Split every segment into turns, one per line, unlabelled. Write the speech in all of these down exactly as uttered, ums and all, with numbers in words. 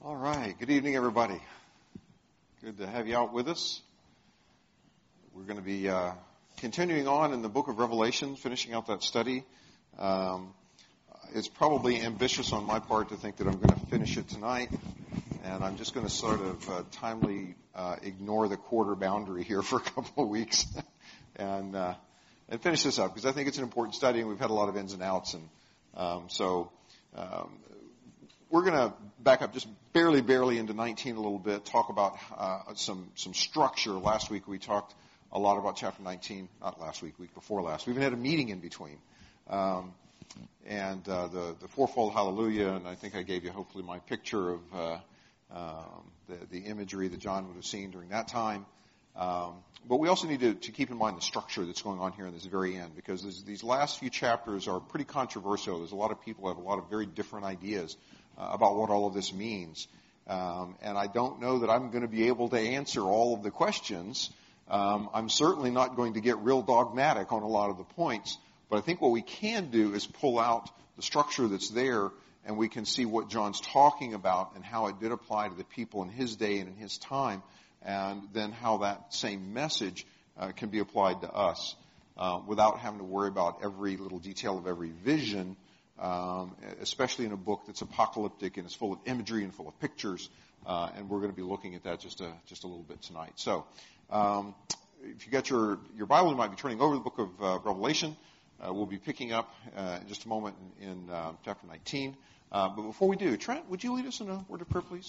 All right. Good evening, everybody. Good to have you out with us. We're going to be uh, continuing on in the book of Revelation, finishing out that study. Um, it's probably ambitious on my part to think that I'm going to finish it tonight, and I'm just going to sort of uh, timely uh, ignore the quarter boundary here for a couple of weeks and uh, and finish this up, because I think it's an important study, and we've had a lot of ins and outs, and um, so um, we're going to back up just barely, barely into nineteen a little bit, talk about uh, some some structure. Last week we talked a lot about chapter nineteen, not last week, week before last. We even had a meeting in between. Um, and uh, the, the fourfold hallelujah, and I think I gave you hopefully my picture of uh, um, the, the imagery that John would have seen during that time. Um, but we also need to, to keep in mind the structure that's going on here in this very end, because these last few chapters are pretty controversial. There's a lot of people who have a lot of very different ideas uh, about what all of this means. Um, and I don't know that I'm going to be able to answer all of the questions. Um, I'm certainly not going to get real dogmatic on a lot of the points. But I think what we can do is pull out the structure that's there, and we can see what John's talking about and how it did apply to the people in his day and in his time, and then how that same message uh, can be applied to us uh, without having to worry about every little detail of every vision, um, especially in a book that's apocalyptic and is full of imagery and full of pictures. Uh, and we're going to be looking at that just a, just a little bit tonight. So um, if you got your, your Bible, you might be turning over to the book of uh, Revelation. Uh, we'll be picking up uh, in just a moment in, in uh, chapter nineteen. Uh, but before we do, Trent, would you lead us in a word of prayer, please?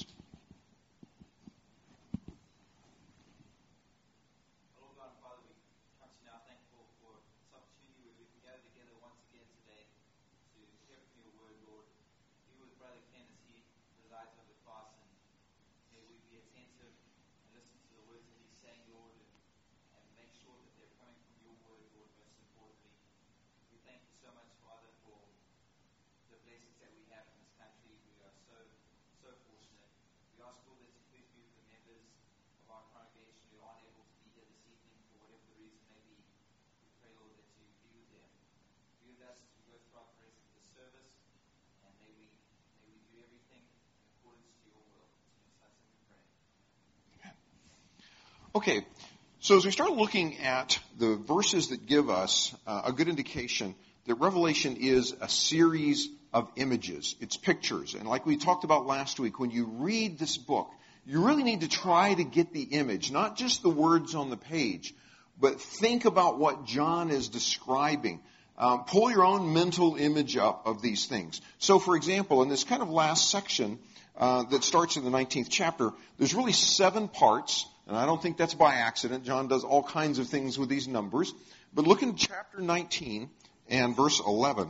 Okay, so as we start looking at the verses that give us uh, a good indication that Revelation is a series of images, it's pictures. And like we talked about last week, when you read this book, you really need to try to get the image, not just the words on the page, but think about what John is describing. Um, pull your own mental image up of these things. So, for example, in this kind of last section uh, that starts in the nineteenth chapter, there's really seven parts. And I don't think that's by accident. John does all kinds of things with these numbers. But look in chapter nineteen and verse eleven.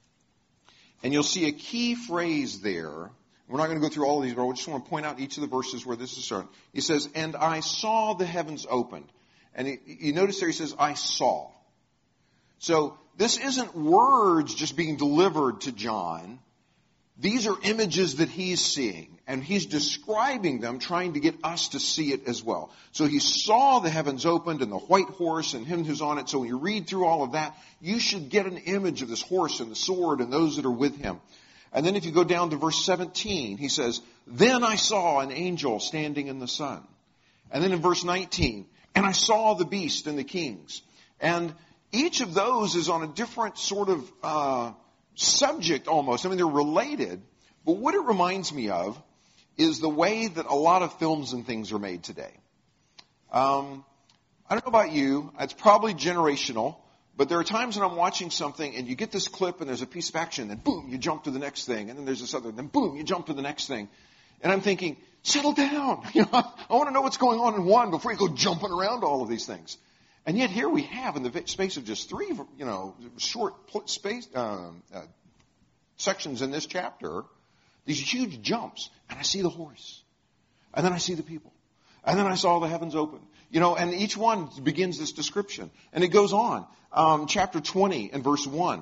And you'll see a key phrase there. We're not going to go through all of these, but I just want to point out each of the verses where this is starting. He says, and I saw the heavens opened. And he, you notice there he says, I saw. So this isn't words just being delivered to John. These are images that he's seeing. And he's describing them, trying to get us to see it as well. So he saw the heavens opened and the white horse and him who's on it. So when you read through all of that, you should get an image of this horse and the sword and those that are with him. And then if you go down to verse seventeen, he says, then I saw an angel standing in the sun. And then in verse nineteen, and I saw the beast and the kings. And each of those is on a different sort of uh, subject almost. I mean, they're related. But what it reminds me of is the way that a lot of films and things are made today. Um, I don't know about you. It's probably generational. But there are times when I'm watching something and you get this clip and there's a piece of action, and boom, you jump to the next thing. And then there's this other, and then boom, you jump to the next thing. And I'm thinking, settle down. You know, I want to know what's going on in one before you go jumping around all of these things. And yet here we have, in the space of just three, you know, short space um, uh, sections in this chapter, these huge jumps, and I see the horse, and then I see the people, and then I saw the heavens open, you know, and each one begins this description, and it goes on. Um, chapter twenty and verse one,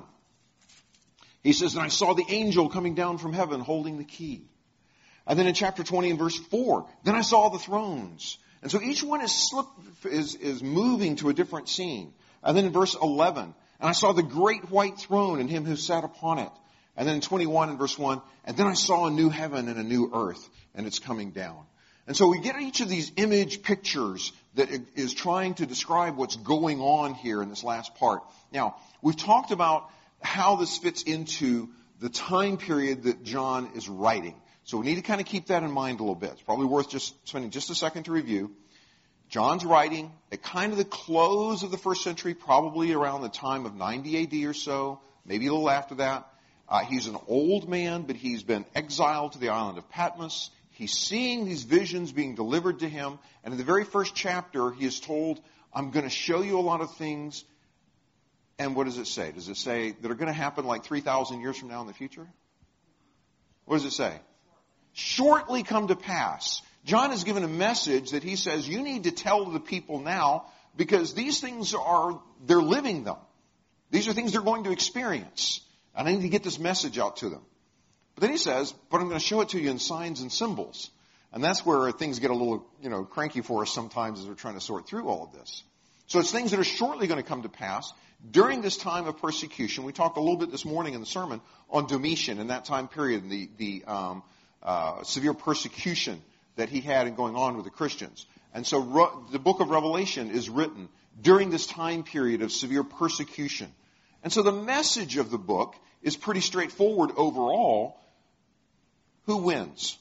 he says, and I saw the angel coming down from heaven holding the key. And then in chapter twenty and verse four, then I saw the thrones. And so each one is slip, is, is moving to a different scene. And then in verse eleven, and I saw the great white throne and him who sat upon it. And then twenty-one and verse one, and then I saw a new heaven and a new earth, and it's coming down. And so we get each of these image pictures that is trying to describe what's going on here in this last part. Now, we've talked about how this fits into the time period that John is writing. So we need to kind of keep that in mind a little bit. It's probably worth just spending just a second to review. John's writing at kind of the close of the first century, probably around the time of ninety A D or so, maybe a little after that. Uh, he's an old man, but he's been exiled to the island of Patmos. He's seeing these visions being delivered to him. And in the very first chapter, he is told, I'm going to show you a lot of things. And what does it say? Does it say that are going to happen like three thousand years from now in the future? What does it say? Shortly come to pass. John is given a message that he says you need to tell to the people now because these things are, they're living them. These are things they're going to experience. And I need to get this message out to them. But then he says, but I'm going to show it to you in signs and symbols. And that's where things get a little, you know, cranky for us sometimes as we're trying to sort through all of this. So it's things that are shortly going to come to pass during this time of persecution. We talked a little bit this morning in the sermon on Domitian in that time period, and the, the um, uh, severe persecution that he had and going on with the Christians. And so Re- the book of Revelation is written during this time period of severe persecution. And so the message of the book is pretty straightforward overall. Who wins?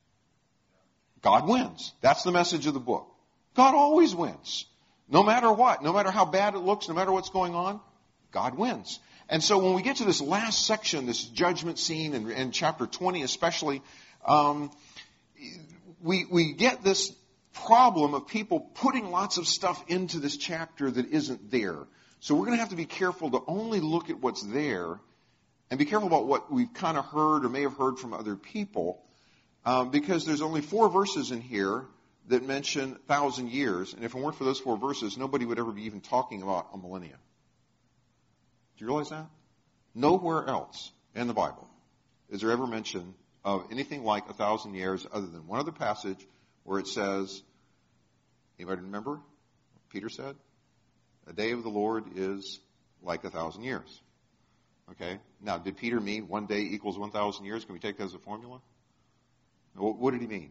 God wins. That's the message of the book. God always wins. No matter what, no matter how bad it looks, no matter what's going on, God wins. And so when we get to this last section, this judgment scene, in, in chapter twenty especially, um, we we get this problem of people putting lots of stuff into this chapter that isn't there. So we're going to have to be careful to only look at what's there and be careful about what we've kind of heard or may have heard from other people, um, because there's only four verses in here that mention a thousand years, and if it weren't for those four verses, nobody would ever be even talking about a millennium. Do you realize that? Nowhere else in the Bible is there ever mention of anything like a thousand years other than one other passage where it says, anybody remember what Peter said? A day of the Lord is like a thousand years. Okay? Now, did Peter mean one day equals one thousand years? Can we take that as a formula? What did he mean?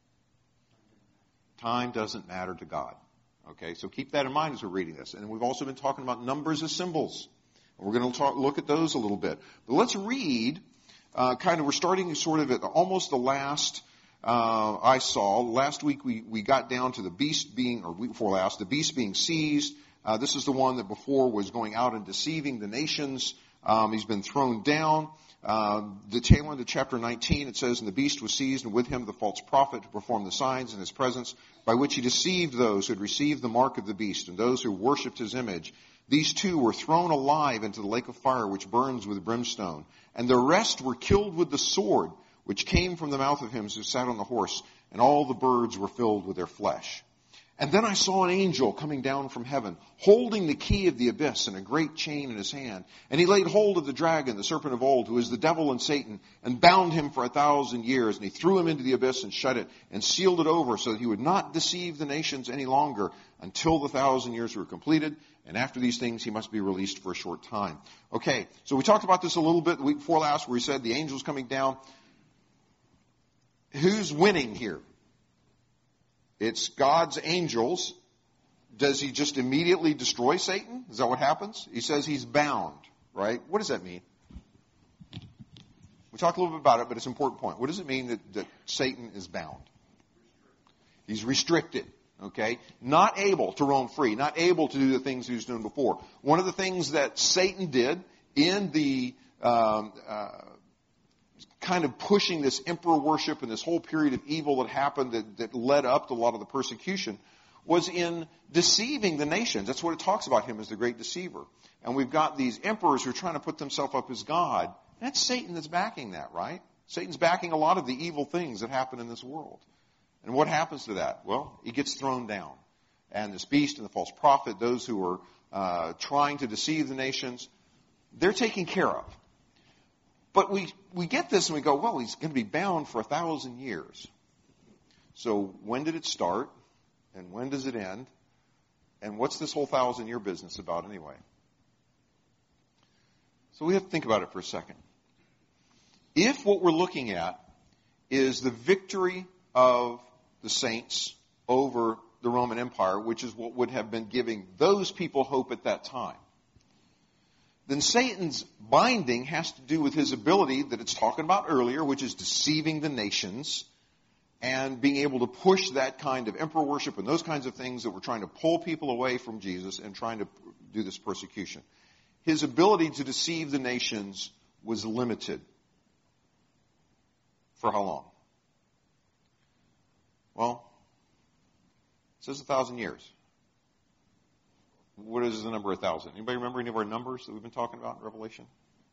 Time doesn't matter to God. Okay, so keep that in mind as we're reading this. And we've also been talking about numbers as symbols. And we're going to talk, look at those a little bit. But let's read, uh, kind of, we're starting sort of at almost the last uh, I saw. Last week we, we got down to the beast being, or week before last, the beast being seized. Uh, this is the one that before was going out and deceiving the nations. Um, he's been thrown down. Uh, the tail end of chapter nineteen, it says, and the beast was seized, and with him the false prophet to perform the signs in his presence, by which he deceived those who had received the mark of the beast, and those who worshipped his image. These two were thrown alive into the lake of fire, which burns with brimstone. And the rest were killed with the sword, which came from the mouth of him who sat on the horse, and all the birds were filled with their flesh. And then I saw an angel coming down from heaven, holding the key of the abyss and a great chain in his hand. And he laid hold of the dragon, the serpent of old, who is the devil and Satan, and bound him for a thousand years. And he threw him into the abyss and shut it and sealed it over so that he would not deceive the nations any longer until the thousand years were completed. And after these things, he must be released for a short time. Okay, so we talked about this a little bit the week before last where we said the angel's coming down. Who's winning here? It's God's angels. Does he just immediately destroy Satan? Is that what happens? He says he's bound, right? What does that mean? We talked a little bit about it, but it's an important point. What does it mean that, that Satan is bound? He's restricted, okay? Not able to roam free, not able to do the things he was doing before. One of the things that Satan did in the um, uh, kind of pushing this emperor worship and this whole period of evil that happened that, that led up to a lot of the persecution was in deceiving the nations. That's what it talks about him as the great deceiver. And we've got these emperors who are trying to put themselves up as God. That's Satan that's backing that, right? Satan's backing a lot of the evil things that happen in this world. And what happens to that? Well, he gets thrown down. And this beast and the false prophet, those who are uh, trying to deceive the nations, they're taken care of. But we, we get this and we go, well, he's going to be bound for a thousand years. So when did it start? And when does it end? And what's this whole thousand year business about anyway? So we have to think about it for a second. If what we're looking at is the victory of the saints over the Roman Empire, which is what would have been giving those people hope at that time, then Satan's binding has to do with his ability that it's talking about earlier, which is deceiving the nations and being able to push that kind of emperor worship and those kinds of things that were trying to pull people away from Jesus and trying to do this persecution. His ability to deceive the nations was limited. For how long? Well, it says a thousand years. What is the number a thousand? Anybody remember any of our numbers that we've been talking about in Revelation?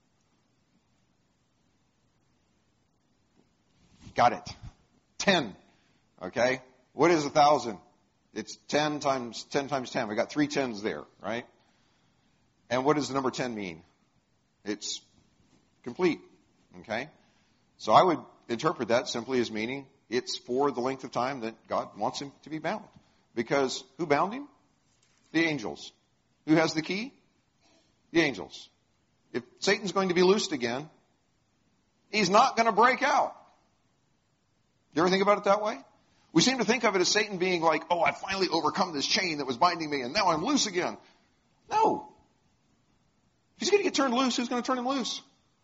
Got it. Ten. Okay? What is a thousand? It's ten times ten times ten. We got three tens there, right? And what does the number ten mean? It's complete. Okay? So I would interpret that simply as meaning it's for the length of time that God wants him to be bound. Because who bound him? The angels. Who has the key? The angels. If Satan's going to be loosed again, he's not going to break out. You ever think about it that way? We seem to think of it as Satan being like, oh, I finally overcome this chain that was binding me and now I'm loose again. No. If he's going to get turned loose, who's going to turn him loose?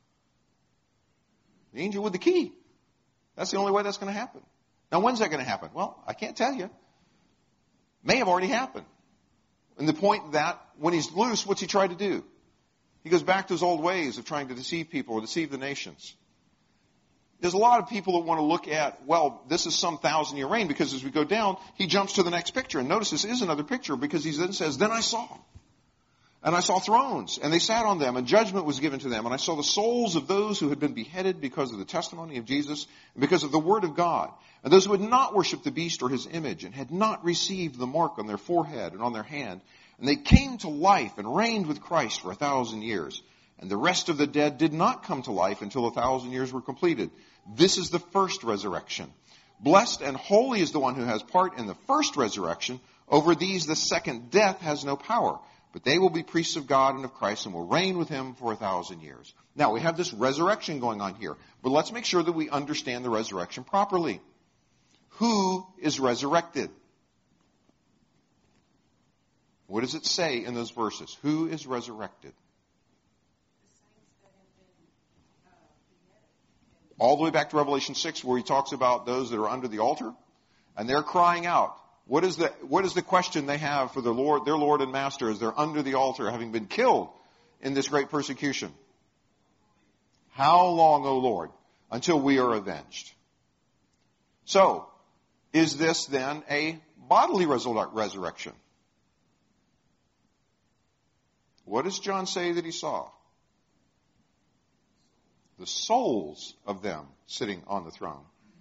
The angel with the key. That's the only way that's going to happen. Now, when's that going to happen? Well, I can't tell you. May have already happened. And the point that when he's loose, what's he try to do? He goes back to his old ways of trying to deceive people or deceive the nations. There's a lot of people that want to look at, well, this is some thousand year reign, because as we go down, he jumps to the next picture. And notice this is another picture, because he then says, then I saw. And I saw thrones, and they sat on them, and judgment was given to them. And I saw the souls of those who had been beheaded because of the testimony of Jesus, and because of the word of God. And those who had not worshipped the beast or his image, and had not received the mark on their forehead and on their hand. And they came to life and reigned with Christ for a thousand years. And the rest of the dead did not come to life until a thousand years were completed. This is the first resurrection. Blessed and holy is the one who has part in the first resurrection. Over these the second death has no power. But they will be priests of God and of Christ and will reign with him for a thousand years. Now, we have this resurrection going on here. But let's make sure that we understand the resurrection properly. Who is resurrected? What does it say in those verses? Who is resurrected? All the way back to Revelation six, where he talks about those that are under the altar. And they're crying out. What is the, what is the question they have for their Lord, their Lord and Master as they're under the altar, having been killed in this great persecution? How long, O Lord, until we are avenged? So, is this then a bodily resurrection? What does John say that he saw? The souls of them sitting on the throne.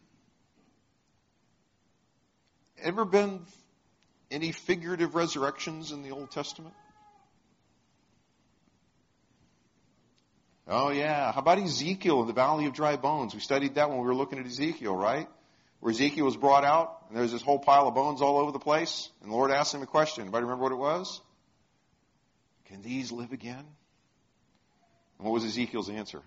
Ever been any figurative resurrections in the Old Testament? Oh yeah. How about Ezekiel in the Valley of Dry Bones? We studied that when we were looking at Ezekiel, right? Where Ezekiel was brought out and there's this whole pile of bones all over the place. And the Lord asked him a question. Anybody remember what it was? Can these live again? And what was Ezekiel's answer?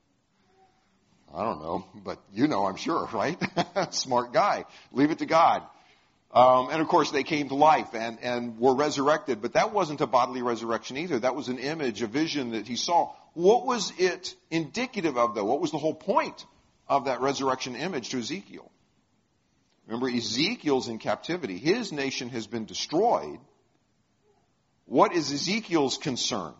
I don't know, but you know, I'm sure, right? Smart guy. Leave it to God. Um, and of course, they came to life and, and were resurrected. But that wasn't a bodily resurrection either. That was an image, a vision that he saw. What was it indicative of, though? What was the whole point of that resurrection image to Ezekiel? Remember, Ezekiel's in captivity. His nation has been destroyed. What is Ezekiel's concern?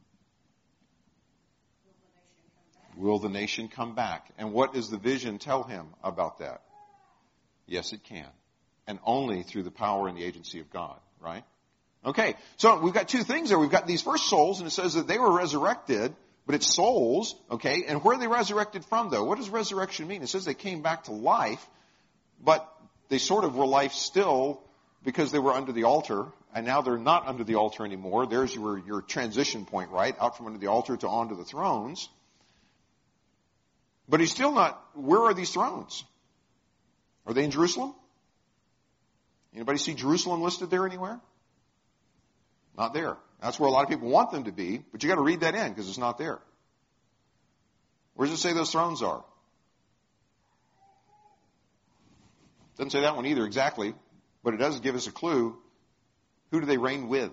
Will the nation come back? And what does the vision tell him about that? Yes, it can. And only through the power and the agency of God, right? Okay, so we've got two things there. We've got these first souls, and it says that they were resurrected, but it's souls, okay? And where are they resurrected from, though? What does resurrection mean? It says they came back to life, but they sort of were life still because they were under the altar, and now they're not under the altar anymore. There's your, your transition point, right? Out from under the altar to onto the thrones. But he's still not, where are these thrones? Are they in Jerusalem? Anybody see Jerusalem listed there anywhere? Not there. That's where a lot of people want them to be, but you got to read that in because it's not there. Where does it say those thrones are? Doesn't say that one either exactly, but it does give us a clue. Who do they reign with?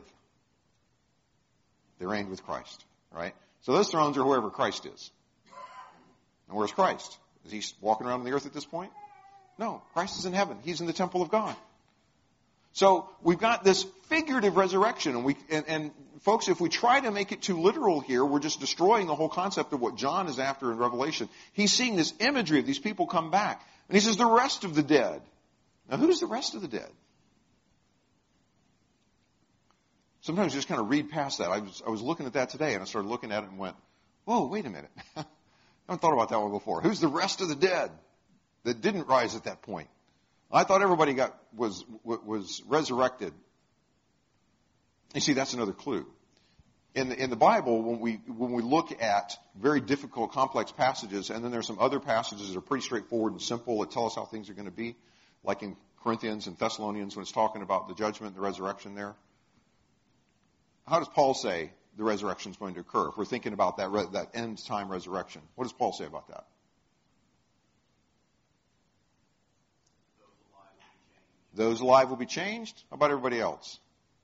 They reign with Christ, right? So those thrones are wherever Christ is. And where's Christ? Is he walking around on the earth at this point? No, Christ is in heaven. He's in the temple of God. So we've got this figurative resurrection, and we and, and folks, if we try to make it too literal here, we're just destroying the whole concept of what John is after in Revelation. He's seeing this imagery of these people come back, and he says the rest of the dead. Now, who's the rest of the dead? Sometimes you just kind of read past that. I was I was looking at that today, and I started looking at it and went, "Whoa, wait a minute! I haven't thought about that one before. Who's the rest of the dead that didn't rise at that point?" I thought everybody got was was resurrected. You see, that's another clue. In the, in the Bible, when we when we look at very difficult, complex passages, and then there's some other passages that are pretty straightforward and simple that tell us how things are going to be, like in Corinthians and Thessalonians when it's talking about the judgment, the resurrection there. How does Paul say the resurrection is going to occur? If we're thinking about that that end time resurrection, what does Paul say about that? Those alive will be changed. How about everybody else?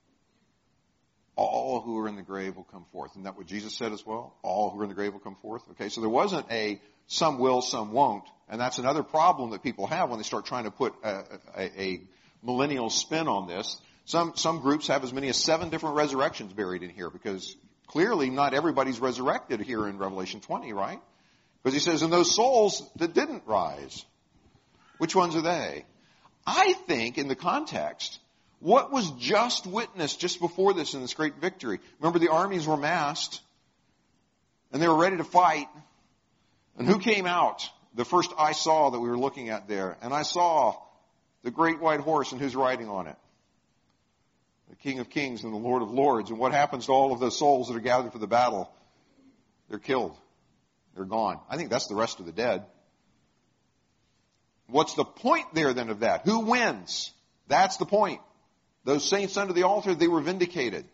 All who are in the grave will come forth. Isn't that what Jesus said as well? All who are in the grave will come forth. Okay, so there wasn't a some will, some won't. And that's another problem that people have when they start trying to put a, a, a millennial spin on this. Some, some groups have as many as seven different resurrections buried in here because clearly not everybody's resurrected here in Revelation twenty, right? Because he says, and those souls that didn't rise, which ones are they? I think in the context, what was just witnessed just before this in this great victory? Remember, the armies were massed, and they were ready to fight. And who came out? The first I saw that we were looking at there. And I saw the great white horse, and who's riding on it? The King of Kings and the Lord of Lords. And what happens to all of those souls that are gathered for the battle? They're killed. They're gone. I think that's the rest of the dead. What's the point there then of that? Who wins? That's the point. Those saints under the altar, they were vindicated.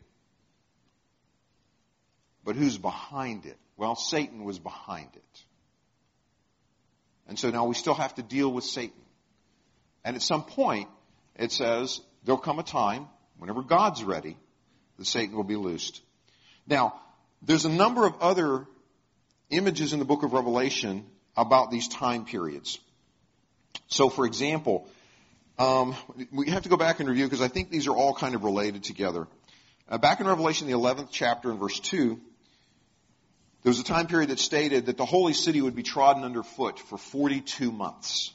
But who's behind it? Well, Satan was behind it. And so now we still have to deal with Satan. And at some point, it says, there'll come a time, whenever God's ready, that Satan will be loosed. Now, there's a number of other images in the book of Revelation about these time periods. So, for example, um, we have to go back and review because I think these are all kind of related together. Uh, back in Revelation, the eleventh chapter in verse two, there was a time period that stated that the holy city would be trodden underfoot for forty-two months.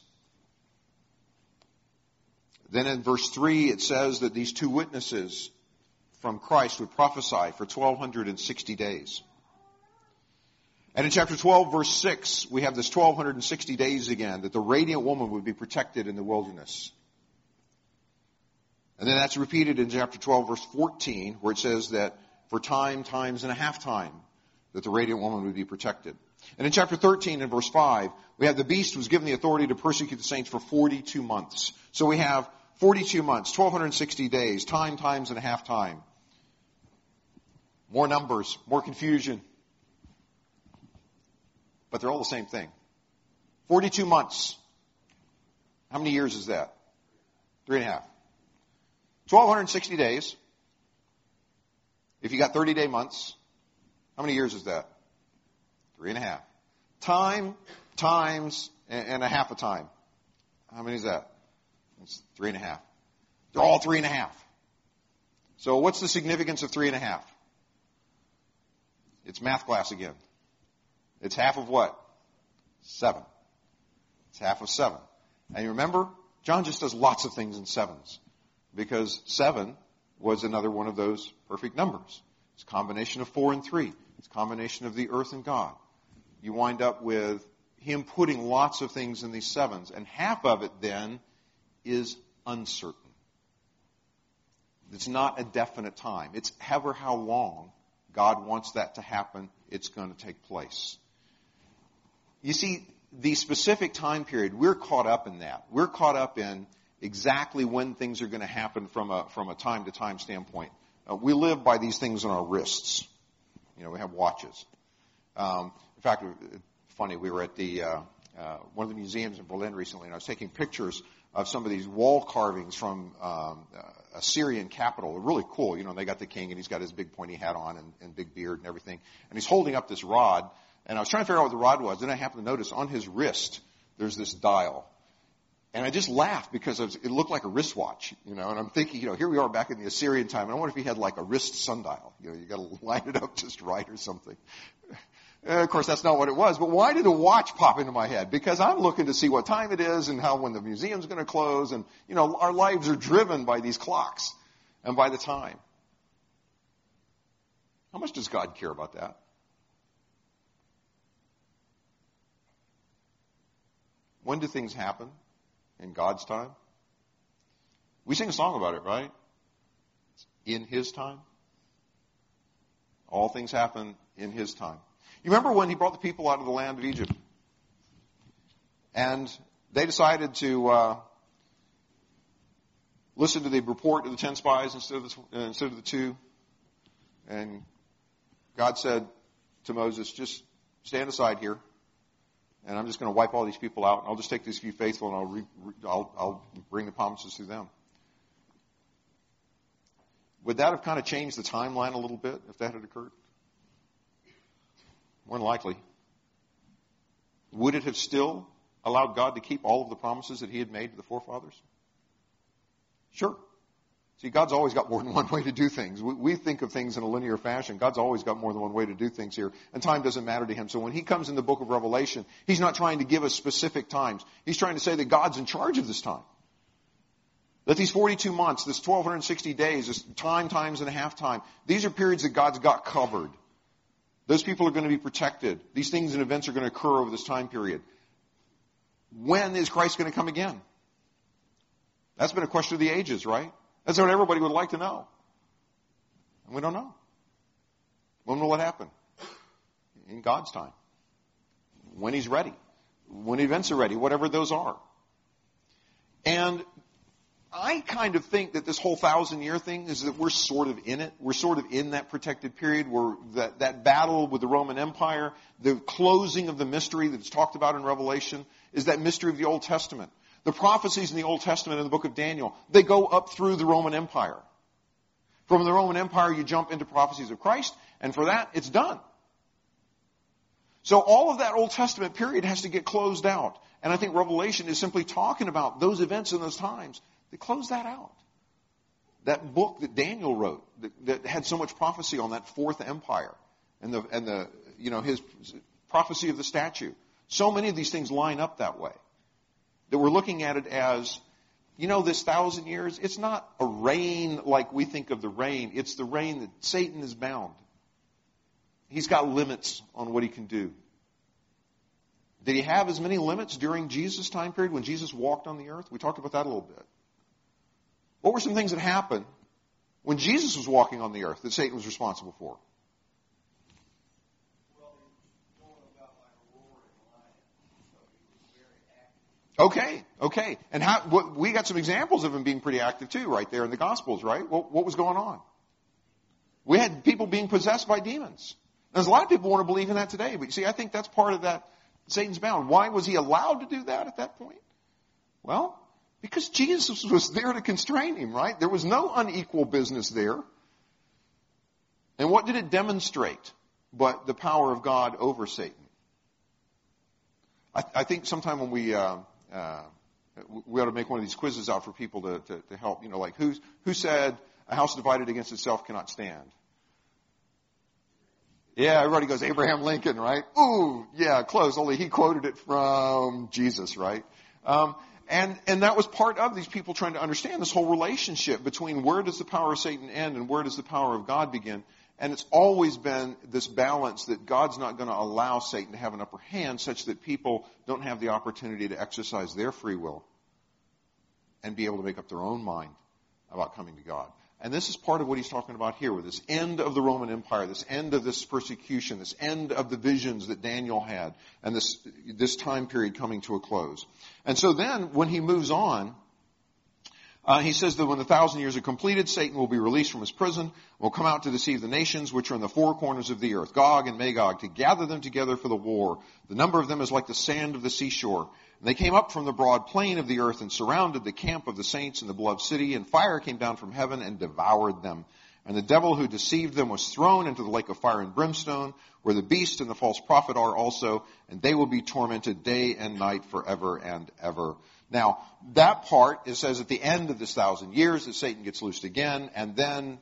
Then in verse three, it says that these two witnesses from Christ would prophesy for twelve sixty days. And in chapter twelve, verse six, we have this twelve sixty days again, that the radiant woman would be protected in the wilderness. And then that's repeated in chapter twelve, verse fourteen, where it says that for time, times, and a half time, that the radiant woman would be protected. And in chapter thirteen, in verse five, we have the beast was given the authority to persecute the saints for forty-two months. So we have forty-two months, twelve sixty days, time, times, and a half time. More numbers, more confusion. But they're all the same thing. forty-two months. How many years is that? Three and a half. twelve sixty days. If you got thirty-day months, how many years is that? Three and a half. Time, times, and a half a time. How many is that? It's three and a half. They're all three and a half. So what's the significance of three and a half? It's math class again. It's half of what? Seven. It's half of seven. And you remember, John just does lots of things in sevens. Because seven was another one of those perfect numbers. It's a combination of four and three. It's a combination of the earth and God. You wind up with him putting lots of things in these sevens. And half of it then is uncertain. It's not a definite time. It's ever how long God wants that to happen, it's going to take place. You see, the specific time period, we're caught up in that. We're caught up in exactly when things are going to happen from a from a time-to-time standpoint. Uh, we live by these things on our wrists. You know, we have watches. Um, in fact, funny. We were at the uh, uh, one of the museums in Berlin recently, and I was taking pictures of some of these wall carvings from um, uh, Assyrian capital. They're really cool. You know, they got the king, and he's got his big pointy hat on and, and big beard and everything. And he's holding up this rod, and I was trying to figure out what the rod was. Then I happened to notice on his wrist, there's this dial. And I just laughed because it looked like a wristwatch, you know, and I'm thinking, you know, here we are back in the Assyrian time, and I wonder if he had like a wrist sundial. You know, you got to line it up just right or something. And of course, that's not what it was, but why did a watch pop into my head? Because I'm looking to see what time it is and how when the museum's going to close, and, you know, our lives are driven by these clocks and by the time. How much does God care about that? When do things happen? In God's time? We sing a song about it, right? It's in His time. All things happen in His time. You remember when He brought the people out of the land of Egypt? And they decided to uh, listen to the report of the ten spies instead of the, uh, instead of the two. And God said to Moses, just stand aside here. And I'm just going to wipe all these people out. And I'll just take these few faithful, and I'll, re, re, I'll, I'll bring the promises through them. Would that have kind of changed the timeline a little bit if that had occurred? More than likely. Would it have still allowed God to keep all of the promises that He had made to the forefathers? Sure. See, God's always got more than one way to do things. We, we think of things in a linear fashion. God's always got more than one way to do things here. And time doesn't matter to Him. So when He comes in the book of Revelation, He's not trying to give us specific times. He's trying to say that God's in charge of this time. That these forty-two months, this twelve sixty days, this time, times, and a half time, these are periods that God's got covered. Those people are going to be protected. These things and events are going to occur over this time period. When is Christ going to come again? That's been a question of the ages, right? That's what everybody would like to know. And we don't know. When will it happen? In God's time. When He's ready. When events are ready, whatever those are. And I kind of think that this whole thousand year thing is that we're sort of in it. We're sort of in that protected period where that, that battle with the Roman Empire, the closing of the mystery that's talked about in Revelation, is that mystery of the Old Testament. The prophecies in the Old Testament in the book of Daniel, they go up through the Roman Empire. From the Roman Empire, you jump into prophecies of Christ, and for that, it's done. So all of that Old Testament period has to get closed out. And I think Revelation is simply talking about those events in those times. They close that out. That book that Daniel wrote, that, that had so much prophecy on that fourth empire, and the, and the, you know, his prophecy of the statue. So many of these things line up that way. That we're looking at it as, you know, this thousand years, it's not a reign like we think of the reign. It's the reign that Satan is bound. He's got limits on what he can do. Did he have as many limits during Jesus' time period when Jesus walked on the earth? We talked about that a little bit. What were some things that happened when Jesus was walking on the earth that Satan was responsible for? Okay, okay. And how, what, we got some examples of him being pretty active too, right there in the Gospels, right? What, what was going on? We had people being possessed by demons. Now, there's a lot of people want to believe in that today, but you see, I think that's part of that Satan's bound. Why was he allowed to do that at that point? Well, because Jesus was there to constrain him, right? There was no unequal business there. And what did it demonstrate but the power of God over Satan? I, I think sometime when we... Uh, Uh, we ought to make one of these quizzes out for people to, to, to help. You know, like who who said a house divided against itself cannot stand? Yeah, everybody goes Abraham Lincoln, right? Ooh, yeah, close. Only he quoted it from Jesus, right? Um, and and that was part of these people trying to understand this whole relationship between where does the power of Satan end and where does the power of God begin. And it's always been this balance that God's not going to allow Satan to have an upper hand such that people don't have the opportunity to exercise their free will and be able to make up their own mind about coming to God. And this is part of what he's talking about here with this end of the Roman Empire, this end of this persecution, this end of the visions that Daniel had, and this, this time period coming to a close. And so then when he moves on, Uh, he says that when the thousand years are completed, Satan will be released from his prison, will come out to deceive the nations which are in the four corners of the earth, Gog and Magog, to gather them together for the war. The number of them is like the sand of the seashore. And they came up from the broad plain of the earth and surrounded the camp of the saints in the beloved city, and fire came down from heaven and devoured them. And the devil who deceived them was thrown into the lake of fire and brimstone, where the beast and the false prophet are also, and they will be tormented day and night forever and ever. Now, that part, it says at the end of this thousand years that Satan gets loosed again, and then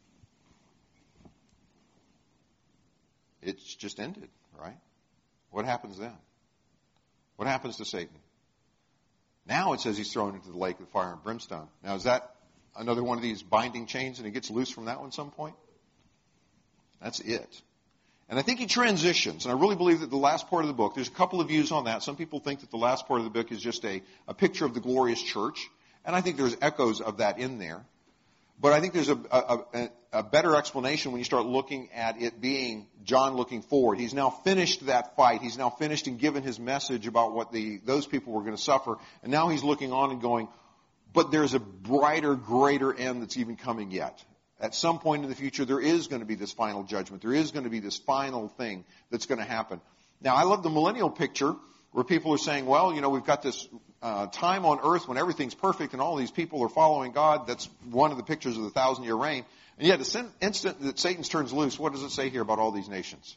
it's just ended, right? What happens then? What happens to Satan? Now it says he's thrown into the lake of fire and brimstone. Now, is that another one of these binding chains and he gets loose from that one at some point? That's it. And I think he transitions, and I really believe that the last part of the book, there's a couple of views on that. Some people think that the last part of the book is just a, a picture of the glorious church, and I think there's echoes of that in there. But I think there's a, a, a better explanation when you start looking at it being John looking forward. He's now finished that fight. He's now finished and given his message about what the those people were going to suffer, and now he's looking on and going, but there's a brighter, greater end that's even coming yet. At some point in the future, there is going to be this final judgment. There is going to be this final thing that's going to happen. Now, I love the millennial picture where people are saying, well, you know, we've got this uh, time on earth when everything's perfect and all these people are following God. That's one of the pictures of the thousand-year reign. And yet, the instant that Satan turns loose, what does it say here about all these nations?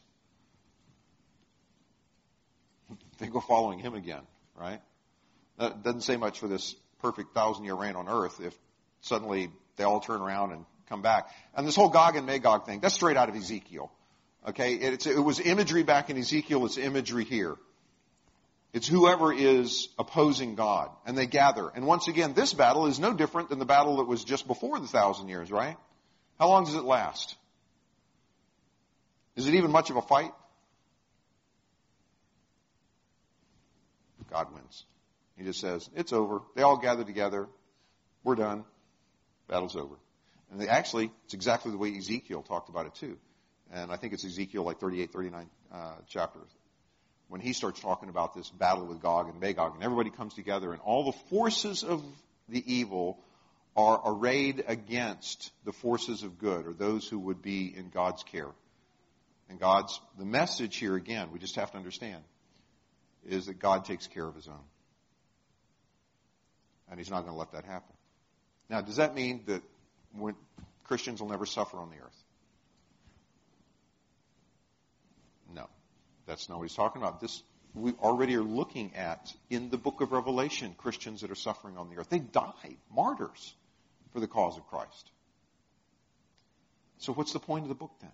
They go following him again, right? That doesn't say much for this perfect thousand-year reign on earth if suddenly they all turn around and come back. And this whole Gog and Magog thing, that's straight out of Ezekiel. Okay? It's, it was imagery back in Ezekiel. It's imagery here. It's whoever is opposing God. And they gather. And once again, this battle is no different than the battle that was just before the thousand years, right? How long does it last? Is it even much of a fight? God wins. He just says, it's over. They all gather together. We're done. Battle's over. And they, actually, it's exactly the way Ezekiel talked about it too. And I think it's Ezekiel like thirty-eight, thirty-nine uh, chapters. When he starts talking about this battle with Gog and Magog, and everybody comes together, and all the forces of the evil are arrayed against the forces of good, or those who would be in God's care. And God's, the message here again, we just have to understand, is that God takes care of his own. And he's not going to let that happen. Now, does that mean that when Christians will never suffer on the earth? No. That's not what he's talking about. This, we already are looking at, in the book of Revelation, Christians that are suffering on the earth. They died, martyrs, for the cause of Christ. So what's the point of the book then?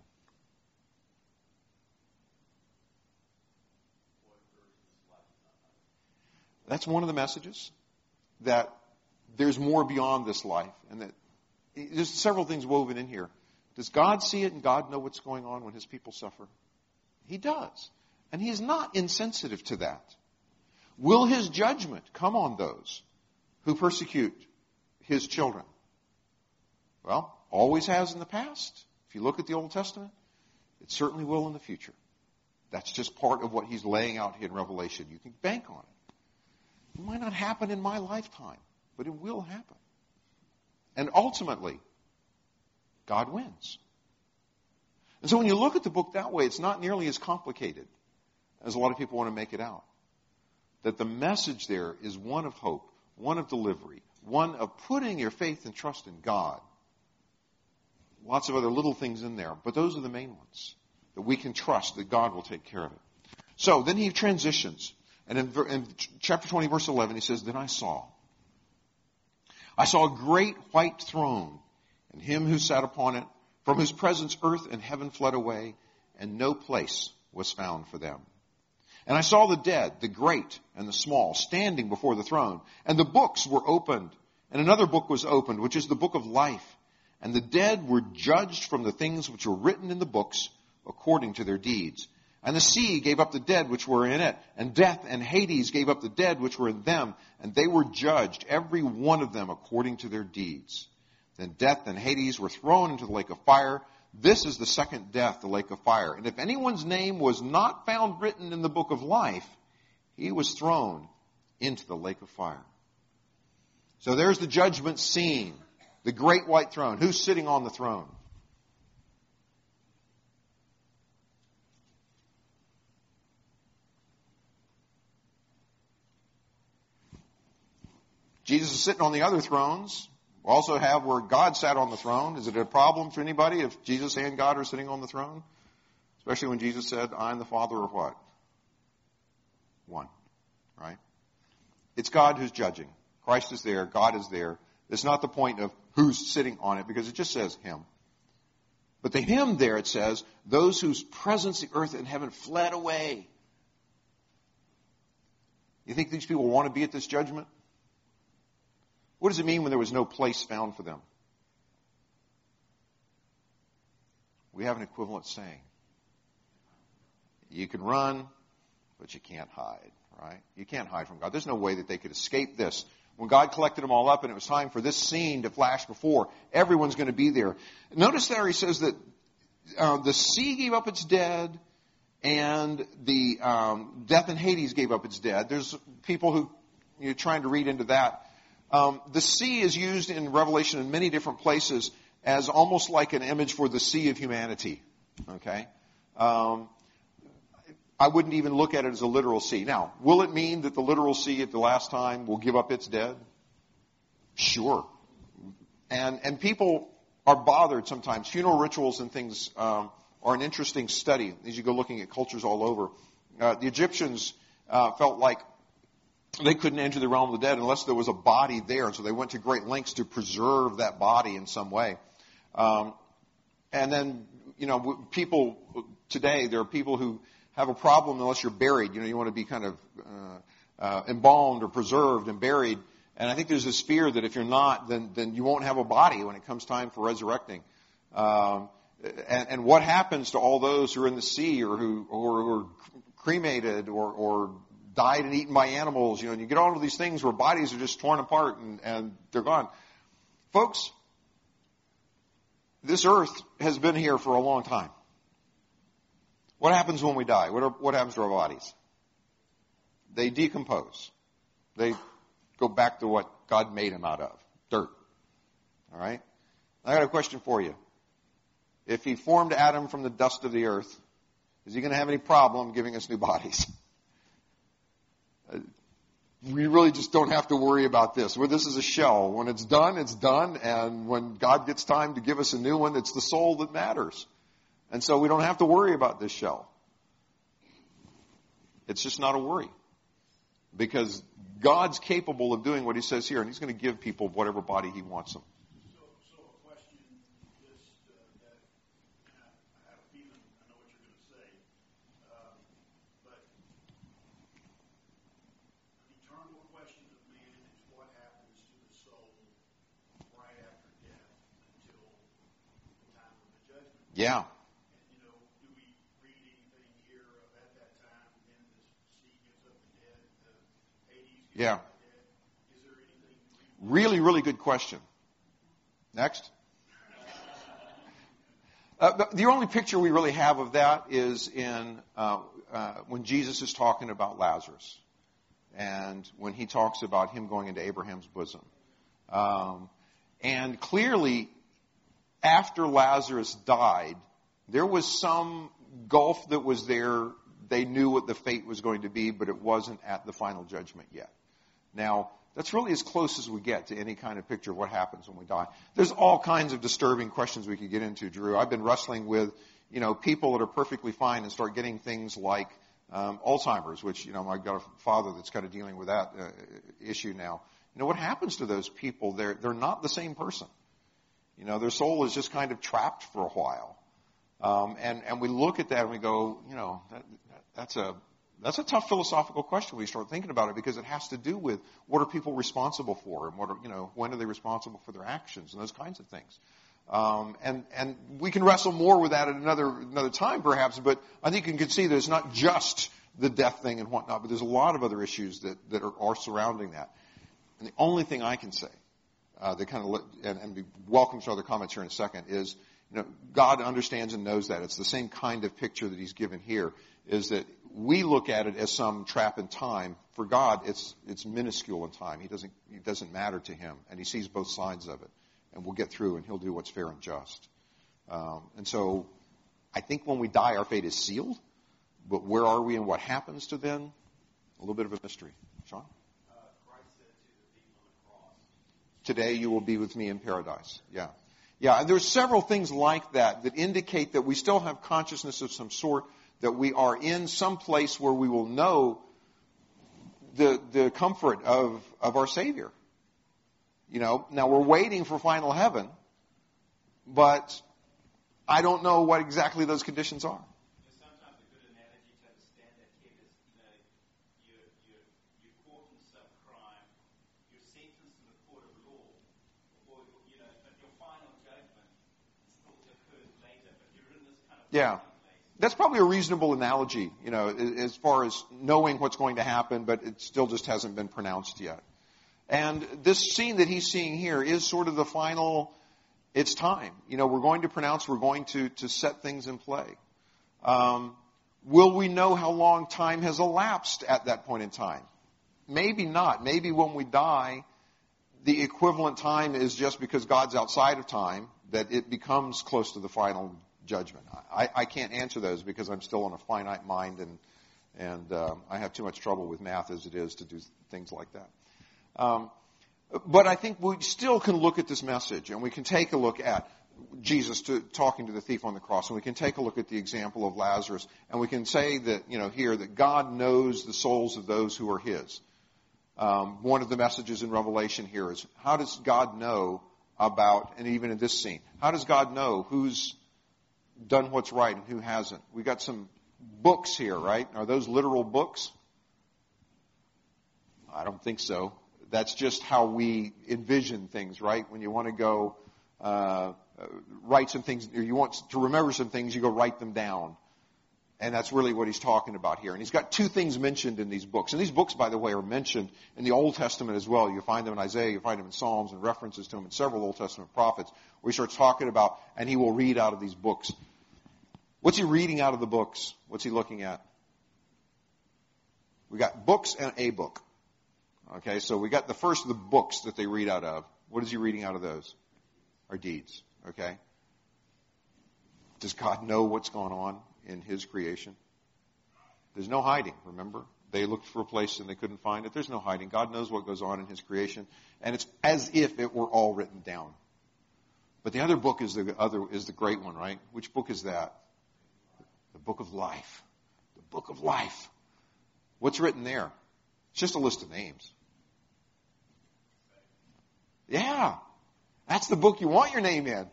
That's one of the messages, that there's more beyond this life, and that there's several things woven in here. Does God see it and God know what's going on when his people suffer? He does. And he is not insensitive to that. Will his judgment come on those who persecute his children? Well, always has in the past. If you look at the Old Testament, it certainly will in the future. That's just part of what he's laying out here in Revelation. You can bank on it. It might not happen in my lifetime, but it will happen. And ultimately, God wins. And so when you look at the book that way, it's not nearly as complicated as a lot of people want to make it out. That the message there is one of hope, one of delivery, one of putting your faith and trust in God. Lots of other little things in there, but those are the main ones. That we can trust that God will take care of it. So then he transitions. And in, in chapter twenty, verse eleven, he says, Then I saw. I saw a great white throne, and him who sat upon it, from whose presence earth and heaven fled away, and no place was found for them. And I saw the dead, the great and the small, standing before the throne. And the books were opened. And another book was opened, which is the book of life. And the dead were judged from the things which were written in the books according to their deeds. And the sea gave up the dead which were in it. And death and Hades gave up the dead which were in them. And they were judged, every one of them, according to their deeds. Then death and Hades were thrown into the lake of fire. This is the second death, the lake of fire. And if anyone's name was not found written in the book of life, he was thrown into the lake of fire. So there's the judgment scene. The great white throne. Who's sitting on the throne? Jesus is sitting on the other thrones. We also have where God sat on the throne. Is it a problem for anybody if Jesus and God are sitting on the throne? Especially when Jesus said, I and the Father are what? One. Right? It's God who's judging. Christ is there. God is there. It's not the point of who's sitting on it because it just says him. But the him there, it says, those whose presence, the earth and heaven fled away. You think these people want to be at this judgment? What does it mean when there was no place found for them? We have an equivalent saying. You can run, but you can't hide, right? You can't hide from God. There's no way that they could escape this. When God collected them all up and it was time for this scene to flash before, everyone's going to be there. Notice there he says that uh, the sea gave up its dead and the um, death and Hades gave up its dead. There's people who you're trying to read into that. Um, the sea is used in Revelation in many different places as almost like an image for the sea of humanity. Okay? Um, I wouldn't even look at it as a literal sea. Now, will it mean that the literal sea at the last time will give up its dead? Sure. And and people are bothered sometimes. Funeral rituals and things um, are an interesting study as you go looking at cultures all over. Uh, the Egyptians uh, felt like they couldn't enter the realm of the dead unless there was a body there. And so they went to great lengths to preserve that body in some way. Um, and then, you know, people today, there are people who have a problem unless you're buried. You know, you want to be kind of uh, uh, embalmed or preserved and buried. And I think there's this fear that if you're not, then then you won't have a body when it comes time for resurrecting. Um, and, and what happens to all those who are in the sea or who or, who are cremated or, or died and eaten by animals? You know, and you get all of these things where bodies are just torn apart and, and they're gone. Folks, this earth has been here for a long time. What happens when we die? What, are, what happens to our bodies? They decompose. They go back to what God made them out of, dirt. All right? I got a question for you. If he formed Adam from the dust of the earth, is he going to have any problem giving us new bodies? We really just don't have to worry about this. Well, this is a shell. When it's done, it's done. And when God gets time to give us a new one, it's the soul that matters. And so we don't have to worry about this shell. It's just not a worry. Because God's capable of doing what he says here, and he's going to give people whatever body he wants them.
So, so a question just uh, that I have a feeling I know what you're going to say. Um, but the eternal question of man is what happens to the soul right after death until the time of the judgment.
Yeah. Yeah. Really, really good question. Next. Uh, the only picture we really have of that is in uh, uh, when Jesus is talking about Lazarus and when he talks about him going into Abraham's bosom. Um, and clearly, after Lazarus died, there was some gulf that was there. They knew what the fate was going to be, but it wasn't at the final judgment yet. Now, that's really as close as we get to any kind of picture of what happens when we die. There's all kinds of disturbing questions we could get into, Drew. I've been wrestling with, you know, people that are perfectly fine and start getting things like um, Alzheimer's, which, you know, I've got a father that's kind of dealing with that uh, issue now. You know, what happens to those people? They're, they're not the same person. You know, their soul is just kind of trapped for a while. Um, and, and we look at that and we go, you know, that, that's a that's a tough philosophical question when you start thinking about it, because it has to do with what are people responsible for, and what are, you know, when are they responsible for their actions and those kinds of things. Um, and and we can wrestle more with that at another another time, perhaps. But I think you can see that it's not just the death thing and whatnot, but there's a lot of other issues that that are, are surrounding that. And the only thing I can say, uh, that kind of and, and be welcome to other comments here in a second, is, You know, God understands and knows that. It's the same kind of picture that he's given here, is that we look at it as some trap in time. For God, it's it's minuscule in time. He doesn't it doesn't matter to him, and he sees both sides of it. And we'll get through, and he'll do what's fair and just. Um, and so I think when we die, our fate is sealed. But where are we and what happens to then? A little bit of a mystery. Sean?
Uh, Christ said to the thief on the cross,
Today you will be with me in paradise. Yeah. Yeah, and there's several things like that that indicate that we still have consciousness of some sort, that we are in some place where we will know the the comfort of, of our Savior. You know, now we're waiting for final heaven, but I don't know what exactly those conditions are.
Sometimes a good analogy to understand that, Kev, is, you know, you're, you're, you're caught in some crime, you're sentenced in the court of law, or, you know, but your final judgment still occurs later, but you're in this kind of
Yeah.
place.
That's probably a reasonable analogy, you know, as far as knowing what's going to happen, but it still just hasn't been pronounced yet. And this scene that he's seeing here is sort of the final, it's time. You know, we're going to pronounce, we're going to, to set things in play. Um, will we know how long time has elapsed at that point in time? Maybe not. Maybe when we die, the equivalent time is just because God's outside of time, that it becomes close to the final judgment. I, I can't answer those because I'm still on a finite mind, and and uh, I have too much trouble with math as it is to do things like that. Um, but I think we still can look at this message, and we can take a look at Jesus to, talking to the thief on the cross, and we can take a look at the example of Lazarus, and we can say that, you know, here that God knows the souls of those who are his. Um, one of the messages in Revelation here is, how does God know about, and even in this scene, how does God know who's done what's right and who hasn't? We got some books here, right? Are those literal books? I don't think so. That's just how we envision things, right? When you want to go uh, write some things, or you want to remember some things, you go write them down. And that's really what he's talking about here. And he's got two things mentioned in these books. And these books, by the way, are mentioned in the Old Testament as well. You find them in Isaiah, you find them in Psalms, and references to them in several Old Testament prophets, where he starts talking about, and he will read out of these books. What's he reading out of the books? What's he looking at? We got books and a book. Okay, so we got the first of the books that they read out of. What is he reading out of those? Our deeds. Okay? Does God know what's going on in his creation? There's no hiding, remember? They looked for a place and they couldn't find it. There's no hiding. God knows what goes on in his creation, and it's as if it were all written down. But the other book is the other is the great one, right? Which book is that? The book of life. The book of life. What's written there? It's just a list of names. Yeah. That's the book you want your name in.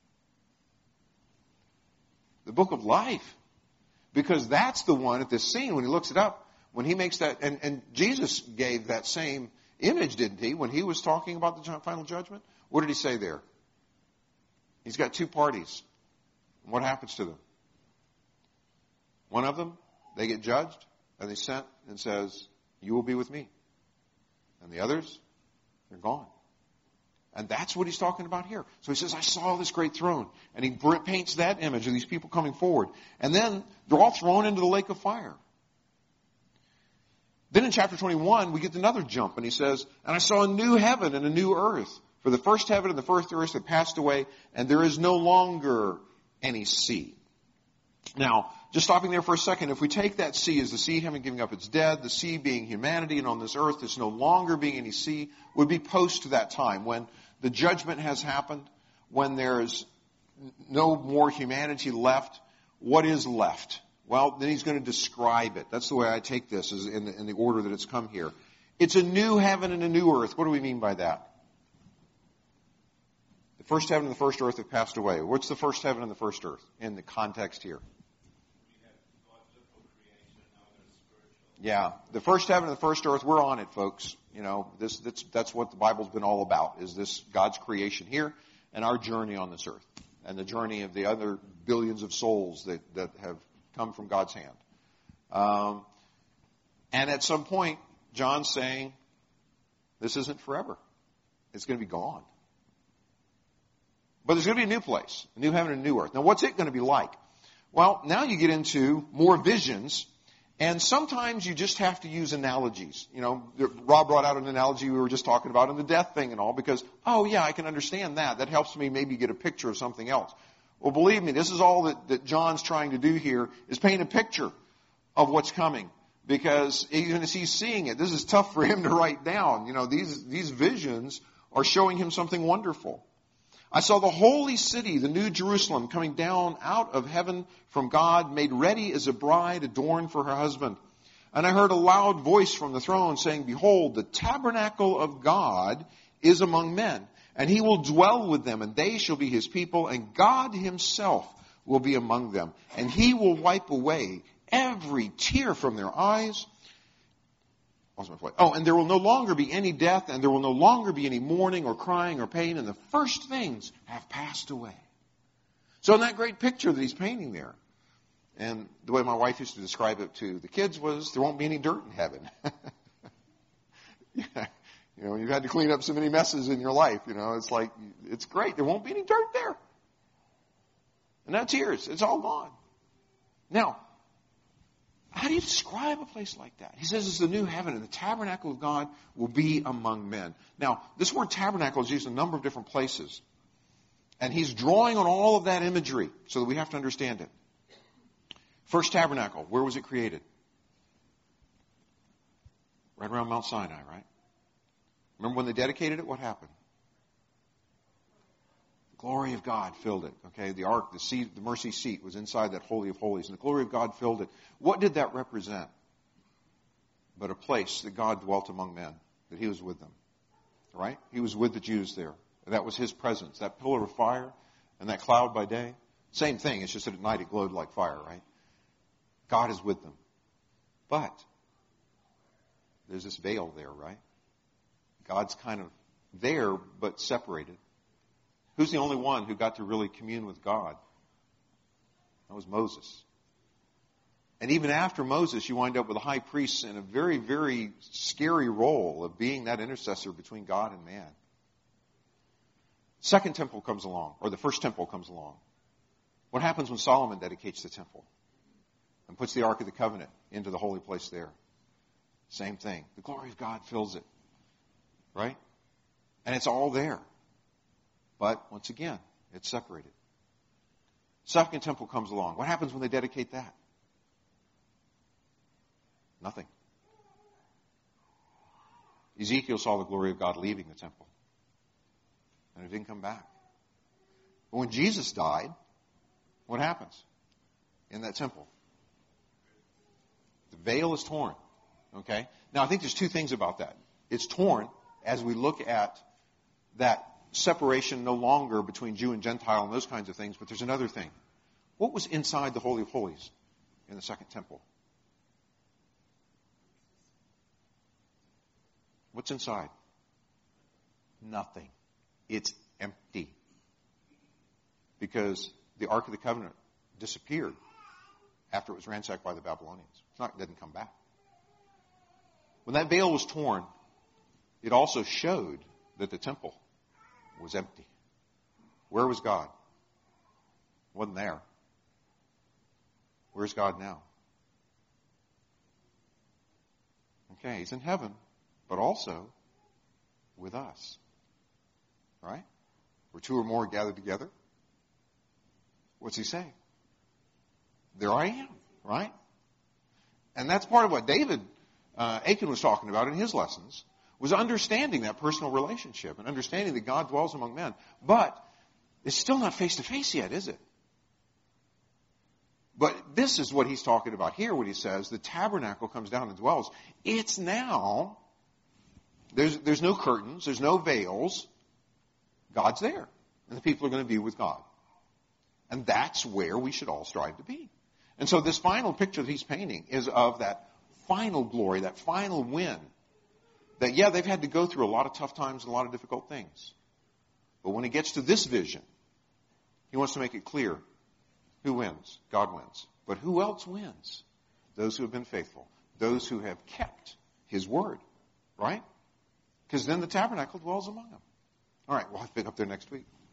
The book of life. Because that's the one at this scene, when he looks it up, when he makes that, and, and Jesus gave that same image, didn't he, when he was talking about the final judgment? What did he say there? He's got two parties. What happens to them? One of them, they get judged, and they sent and says, you will be with me. And the others, they're gone. And that's what he's talking about here. So he says, I saw this great throne. And he paints that image of these people coming forward. And then they're all thrown into the lake of fire. Then in chapter twenty-one, we get another jump. And he says, and I saw a new heaven and a new earth. For the first heaven and the first earth had passed away, and there is no longer any sea. Now, just stopping there for a second, if we take that sea as the sea having given up its dead, the sea being humanity, and on this earth there's no longer being any sea, would be post to that time when the judgment has happened, when there's no more humanity left. What is left? Well, then he's going to describe it. That's the way I take this, is in the, in the order that it's come here. It's a new heaven and a new earth. What do we mean by that? The first heaven and the first earth have passed away. What's the first heaven and the first earth in the context here? Yeah, the first heaven and the first earth, we're on it, folks. You know, this that's, that's what the Bible's been all about, is this God's creation here and our journey on this earth and the journey of the other billions of souls that, that have come from God's hand. Um, and at some point, John's saying, this isn't forever. It's going to be gone. But there's going to be a new place, a new heaven and a new earth. Now, what's it going to be like? Well, now you get into more visions, and sometimes you just have to use analogies. You know, Rob brought out an analogy we were just talking about in the death thing and all, because, oh yeah, I can understand that. That helps me maybe get a picture of something else. Well, believe me, this is all that, that John's trying to do here, is paint a picture of what's coming. Because even as he's seeing it, this is tough for him to write down. You know, these, these visions are showing him something wonderful. I saw the holy city, the new Jerusalem, coming down out of heaven from God, made ready as a bride adorned for her husband. And I heard a loud voice from the throne saying, Behold, the tabernacle of God is among men, and he will dwell with them, and they shall be his people, and God himself will be among them. And he will wipe away every tear from their eyes. Oh, and there will no longer be any death, and there will no longer be any mourning or crying or pain, and the first things have passed away. So in that great picture that he's painting there, and the way my wife used to describe it to the kids was, there won't be any dirt in heaven. Yeah. You know, you've had to clean up so many messes in your life. You know, it's like, it's great. There won't be any dirt there. And no tears. It's all gone. Now, how do you describe a place like that? He says it's the new heaven, and the tabernacle of God will be among men. Now, this word tabernacle is used in a number of different places. And he's drawing on all of that imagery so that we have to understand it. First tabernacle, where was it created? Right around Mount Sinai, right? Remember when they dedicated it, what happened? The glory of God filled it. Okay, the ark, the seat, the mercy seat was inside that Holy of Holies, and the glory of God filled it. What did that represent? But a place that God dwelt among men, that he was with them. Right? He was with the Jews there. That was his presence. That pillar of fire and that cloud by day. Same thing, it's just that at night it glowed like fire, right? God is with them. But there's this veil there, right? God's kind of there, but separated. Who's the only one who got to really commune with God? That was Moses. And even after Moses, you wind up with a high priest in a very, very scary role of being that intercessor between God and man. Second temple comes along, or the first temple comes along. What happens when Solomon dedicates the temple and puts the Ark of the Covenant into the holy place there? Same thing. The glory of God fills it. Right? And it's all there. But, once again, it's separated. Second temple comes along. What happens when they dedicate that? Nothing. Ezekiel saw the glory of God leaving the temple. And it didn't come back. But when Jesus died, what happens in that temple? The veil is torn. Okay? Now, I think there's two things about that. It's torn as we look at that separation no longer between Jew and Gentile and those kinds of things, but there's another thing. What was inside the Holy of Holies in the second temple? What's inside? Nothing. It's empty. Because the Ark of the Covenant disappeared after it was ransacked by the Babylonians. It's not, it didn't come back. When that veil was torn, it also showed that the temple was empty. Where was God? Wasn't there. Where's God now? Okay, he's in heaven, but also with us. Right? Where two or more are gathered together. What's he say? There I am. Right? And that's part of what David uh, Aiken was talking about in his lessons, was understanding that personal relationship and understanding that God dwells among men. But it's still not face-to-face yet, is it? But this is what he's talking about here when he says the tabernacle comes down and dwells. It's now, there's, there's no curtains, there's no veils. God's there. And the people are going to be with God. And that's where we should all strive to be. And so this final picture that he's painting is of that final glory, that final win. That, yeah, they've had to go through a lot of tough times and a lot of difficult things. But when he gets to this vision, he wants to make it clear who wins. God wins. But who else wins? Those who have been faithful. Those who have kept his word. Right? Because then the tabernacle dwells among them. All right, we'll have to pick up there next week.